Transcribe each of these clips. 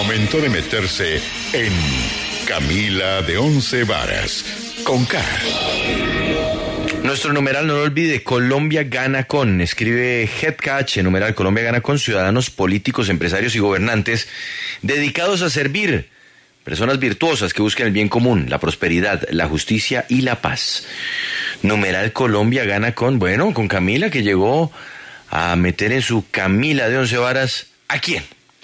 Momento de meterse en Camila de Once Varas, con K. Nuestro numeral, no lo olvide, Colombia gana con, escribe HeadCatch, numeral Colombia gana con, ciudadanos, políticos, empresarios y gobernantes dedicados a servir, personas virtuosas que buscan el bien común, la prosperidad, la justicia y la paz. Numeral Colombia gana con, bueno, con Camila, que llegó a meter en su Camila de Once Varas, ¿a quién?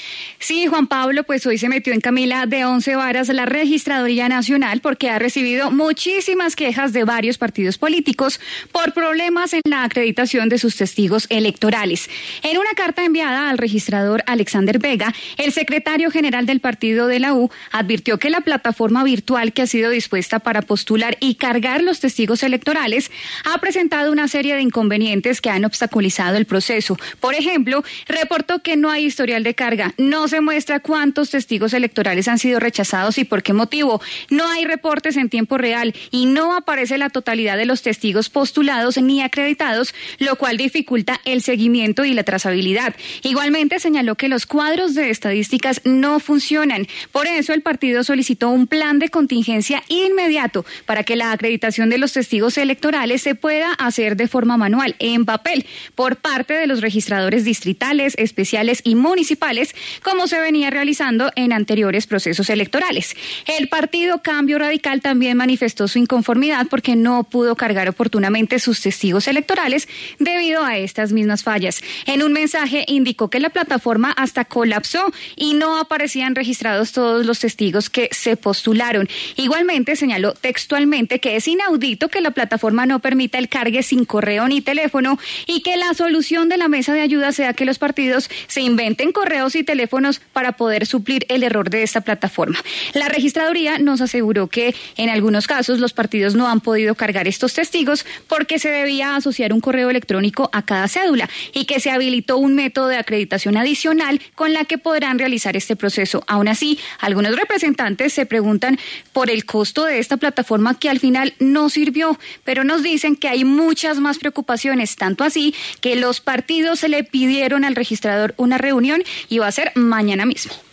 Sí, Juan Pablo, pues hoy se metió en Camila de Once Varas la Registraduría Nacional porque ha recibido muchísimas quejas de varios partidos políticos por problemas en la acreditación de sus testigos electorales. En una carta enviada al registrador Alexander Vega, el secretario general del partido de la U advirtió que la plataforma virtual que ha sido dispuesta para postular y cargar los testigos electorales ha presentado una serie de inconvenientes que han obstaculizado el proceso. Por ejemplo, reportó que no hay historial de carga, no se muestra cuántos testigos electorales han sido rechazados y por qué motivo. No hay reportes en tiempo real y no aparece la totalidad de los testigos postulados ni acreditados, lo cual dificulta el seguimiento y la trazabilidad. Igualmente señaló que los cuadros de estadísticas no funcionan. Por eso el partido solicitó un plan de contingencia inmediato para que la acreditación de los testigos electorales se pueda hacer de forma manual, en papel, por parte de los registradores distritales, especiales y municipales, como se venía realizando en anteriores procesos electorales. El partido Cambio Radical también manifestó su inconformidad porque no pudo cargar oportunamente sus testigos electorales debido a estas mismas fallas. En un mensaje indicó que la plataforma hasta colapsó y no aparecían registrados todos los testigos que se postularon. Igualmente señaló textualmente que es inaudito que la plataforma no permita el cargue sin correo ni teléfono y que la solución de la mesa de ayuda sea que los partidos se inventen correos y teléfonos para poder suplir el error de esta plataforma. La registraduría nos aseguró que en algunos casos los partidos no han podido cargar estos testigos porque se debía asociar un correo electrónico a cada cédula y que se habilitó un método de acreditación adicional con la que podrán realizar este proceso. Aún así, algunos representantes se preguntan por el costo de esta plataforma que al final no sirvió, pero nos dicen que hay muchas más preocupaciones, tanto así que los partidos se le pidieron al registrador una reunión y va a ser mañana mismo.